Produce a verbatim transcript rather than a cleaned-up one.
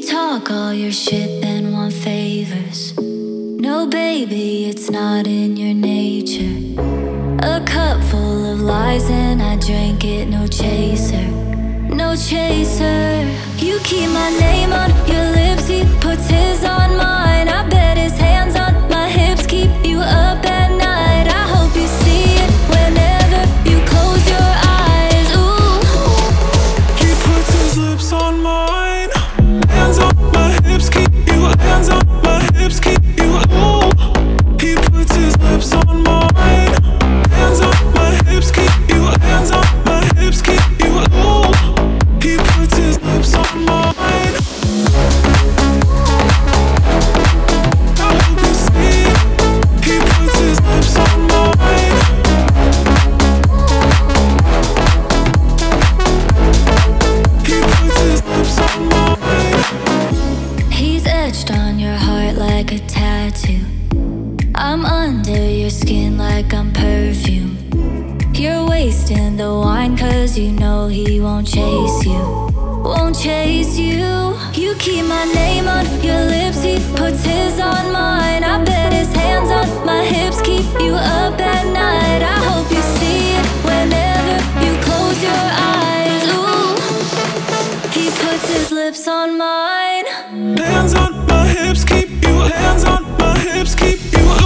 talk all your shit, then want favors. No, baby, it's not in your nature. A cup full of lies and I drank it, no chaser, no chaser. You keep my name on your lips, he puts his on mine. I bet his hands on my hips keep you up at night. I hope you see it whenever you close your eyes. Ooh, he puts his lips on mine. Hands on my hips, keep you. Hands on my hips, keep you. Ooh, he puts his lips on mine. Hands on my hips, keep you. Hands on my hips, keep you. Ooh, he puts his lips on mine. I hope you see it. He puts his lips on mine. He puts his lips on mine. he's etched on your heart like a tattoo. I'm under your skin like I'm perfume. You're wasting the wine cause you know he won't chase you, won't chase you. You keep my name on your lips, he puts his on mine. I bet his hands on my hips keep you up at night. I hope you see it whenever you close your eyes. Ooh, he puts his lips on mine. Hands on my hips, keep you. Hands on my hips, keep you.